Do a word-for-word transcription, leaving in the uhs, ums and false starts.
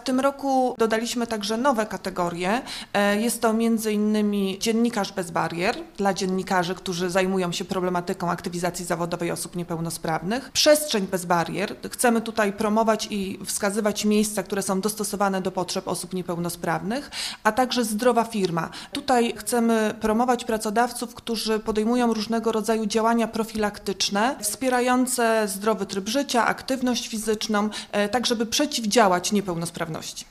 tym roku dodaliśmy także nowe kategorie. Jest to między innymi dziennikarz bez barier dla dziennikarzy, którzy zajmują się problematyką aktywizacji zawodowej osób niepełnosprawnych. Przestrzeń bez barier. Chcemy tutaj promować i wskazywać miejsca, które są dostosowane do potrzeb osób niepełnosprawnych, a także zdrowa firma. Tutaj chcemy promować pracodawców, którzy podejmują różnego rodzaju działania profilaktyczne, wspierające zdrowy tryb życia, aktywność fizyczną, tak żeby przeciwdziałać niepełnosprawności.